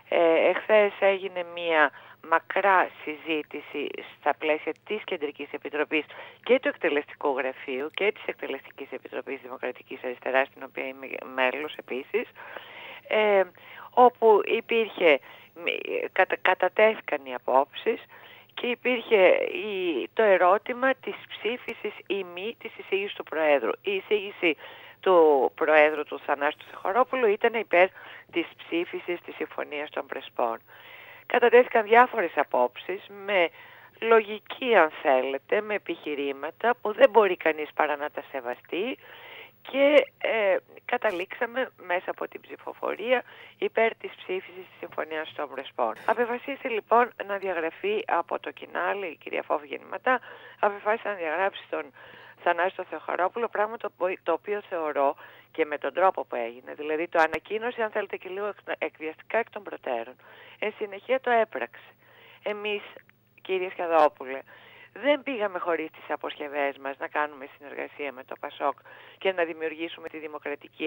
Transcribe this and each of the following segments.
Εχθές έγινε μία μακρά συζήτηση στα πλαίσια της Κεντρικής Επιτροπής και του Εκτελεστικού Γραφείου και της Εκτελεστικής Επιτροπής Δημοκρατικής Αριστεράς, στην οποία είμαι μέλος επίσης, όπου υπήρχε, κατατέθηκαν οι απόψεις και υπήρχε το ερώτημα της ψήφισης ή μη της εισήγησης του Προέδρου. Η εισήγηση του Προέδρου του Θανάση Θεοχαρόπουλου ήταν υπέρ της ψήφισης της Συμφωνίας των Πρεσπών. Κατατέθηκαν διάφορες απόψεις με λογική, αν θέλετε, με επιχειρήματα που δεν μπορεί κανείς παρά να τα σεβαστεί, και καταλήξαμε μέσα από την ψηφοφορία υπέρ της ψήφισης της Συμφωνίας των Πρεσπών. Απεφασίστηκε λοιπόν να διαγραφεί από το Κινάλ, η κυρία Φόβη Γεννηματά απεφάσισε να διαγράψει τον Θανάση Θεοχαρόπουλο, πράγμα το οποίο θεωρώ, και με τον τρόπο που έγινε, δηλαδή το ανακοίνωσε, αν θέλετε, και λίγο εκβιαστικά εκ των προτέρων. Εν συνεχεία το έπραξε. Εμείς, κύριε Σκαδόπουλε, δεν πήγαμε χωρίς τις αποσκευές μας να κάνουμε συνεργασία με το ΠΑΣΟΚ και να δημιουργήσουμε τη δημοκρατική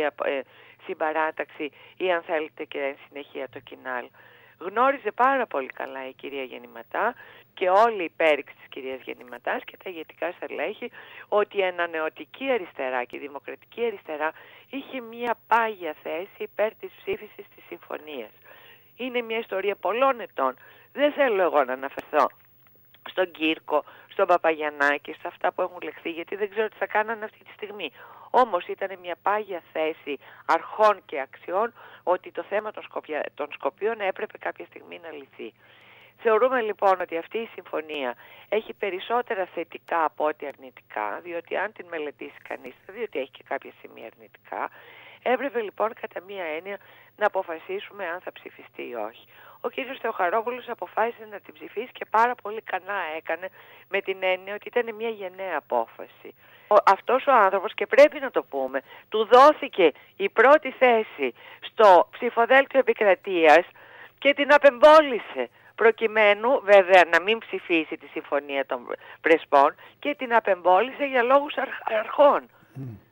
συμπαράταξη ή, αν θέλετε, και εν συνεχεία το Κινάλ. Γνώριζε πάρα πολύ καλά η κυρία Γεννηματά και όλη η πέριξη της κυρίας Γεννηματάς και τα ηγετικά στελέχη ότι η ανανεωτική αριστερά και η δημοκρατική αριστερά είχε μια πάγια θέση υπέρ της ψήφισης της συμφωνίας. Είναι μια ιστορία πολλών ετών. Δεν θέλω εγώ να αναφερθώ στον Κύρκο, στον Παπαγιαννάκη, σε αυτά που έχουν λεχθεί, γιατί δεν ξέρω τι θα κάνανε αυτή τη στιγμή. Όμως ήταν μια πάγια θέση αρχών και αξιών ότι το θέμα των Σκοπίων έπρεπε κάποια στιγμή να λυθεί. Θεωρούμε λοιπόν ότι αυτή η συμφωνία έχει περισσότερα θετικά από ό,τι αρνητικά, διότι αν την μελετήσει κανείς θα δει ότι έχει και κάποια σημεία αρνητικά. Έπρεπε λοιπόν κατά μία έννοια να αποφασίσουμε αν θα ψηφιστεί ή όχι. Ο κύριος Θεοχαρόπουλος αποφάσισε να την ψηφίσει και πάρα πολύ καλά έκανε, με την έννοια ότι ήταν μια γενναία απόφαση. Αυτός ο άνθρωπος, και πρέπει να το πούμε, του δόθηκε η πρώτη θέση στο ψηφοδέλτιο επικρατείας και την απεμπόλησε, προκειμένου βέβαια να μην ψηφίσει τη Συμφωνία των Πρεσπών, και την απεμπόλησε για λόγους αρχών.